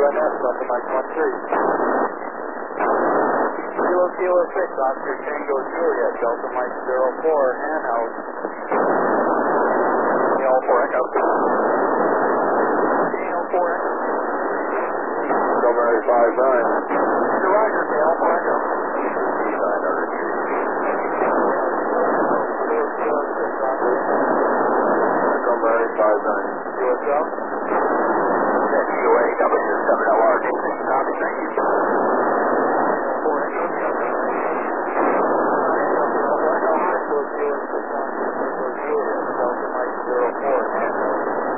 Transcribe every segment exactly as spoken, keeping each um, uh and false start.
N S, Delta Mike one three. Kilo Kilo six, Oscar Tango Juliet, Delta Mike zero four, and out. Kilo four Echo. Kilo four Echo. Delta five nine. Roger, Kilo four Echo. Delta five nine. U S L. U A W seven L R D. Copy, thank you. four Echo. Delta Mike zero four, and out.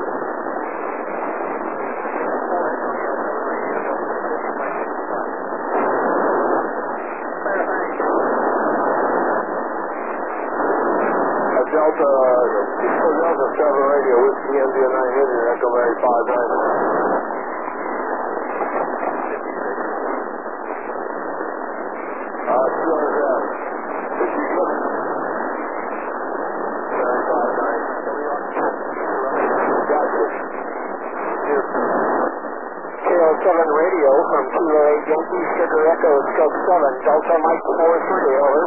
Delta, Delta seven radio, Whiskey India nine Indian, Echo Mary five nine. Uh, two hundred F. fifty-seven. Mary five nine. Gotcha. K O seven radio from Kilo eight Yankee, Sugar Echo, Scope seven, Delta Mike four three, over.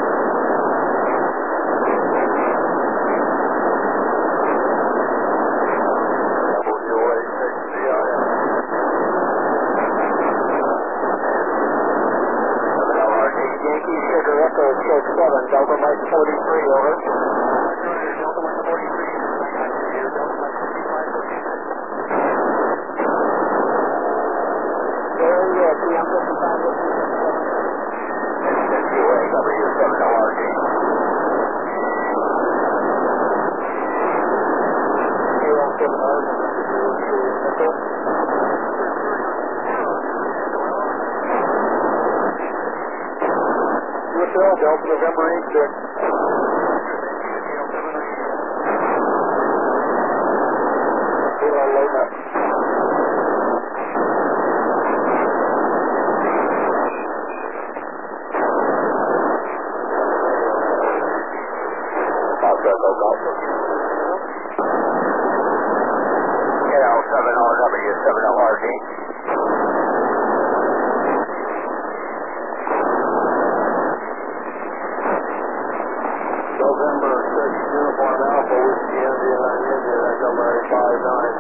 Scope seven, Delta Mike forty-three, over. Delta Mike forty-three, Delta Mike fifty-five, location. Very good, P M fifty-five, location. U A W seven L R D. Zero seven R, Echo. Delta November eight six. Kilo load up. Pop Echo Golf. K L seven R W seven L R D. November six, Uniform Alpha, Whiskey India nine Indian, Echo Mary five nine.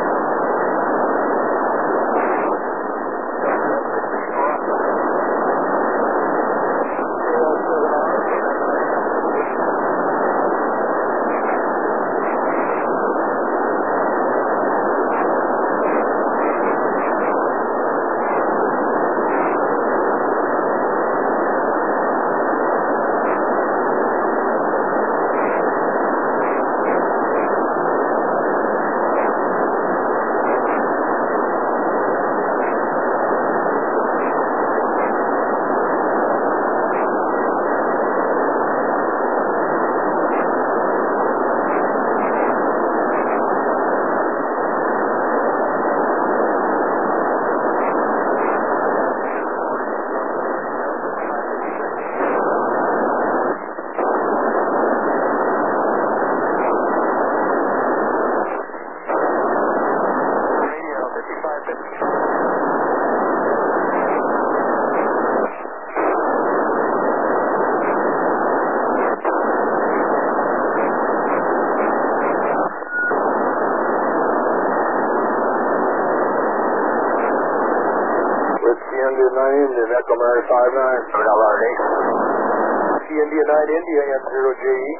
nine Indian, Echo Mary five nine. L R D. Whiskey India nine India, N zero J E.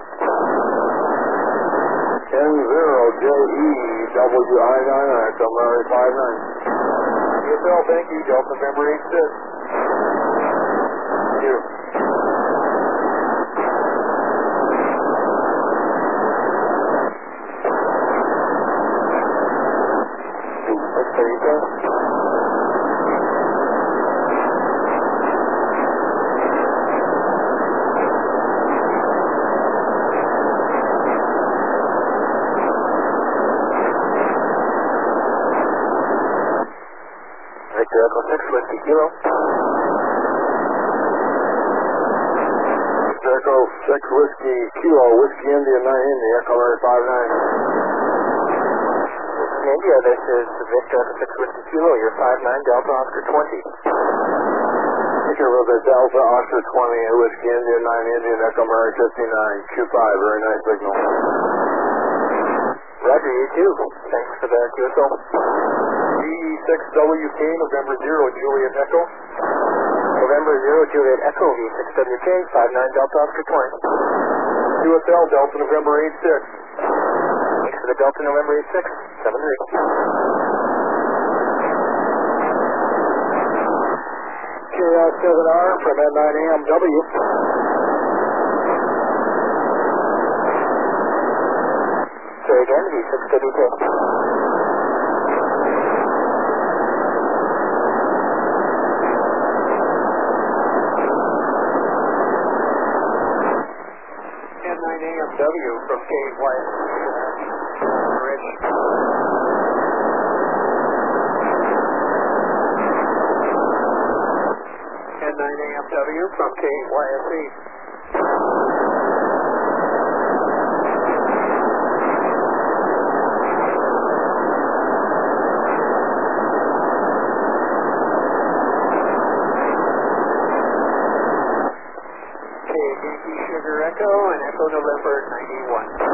N zero J E, W I nine, Echo Mary five nine. U S L, thank you, Delta November eight six. Thank you. Victor Echo six, Whiskey Kilo. Victor Echo six, Whiskey Kilo, Whiskey India nine India, Echo Mary five nine. in India, this is Victor six Whiskey Kilo, you're five nine Delta Oscar twenty. Victor Robert Delta Oscar twenty, Whiskey India nine Indian Echo Mary fifty-nine, Q five, very nice signal. Roger, you too. Thanks for the Q S O. D six W K, November zero, Juliet Echo. November zero, Juliet Echo, V six W K, five nine Delta Oscar twenty. Q S L, Delta November eight six. Thanks for the Delta November eight six, seven three. K I seven R from N nine A M W. Say again, V six W K. N nine A M W from K Y S Rich. N nine A M W from K Y S E. K Yankee Sugar Echo and Echo November ninety-one.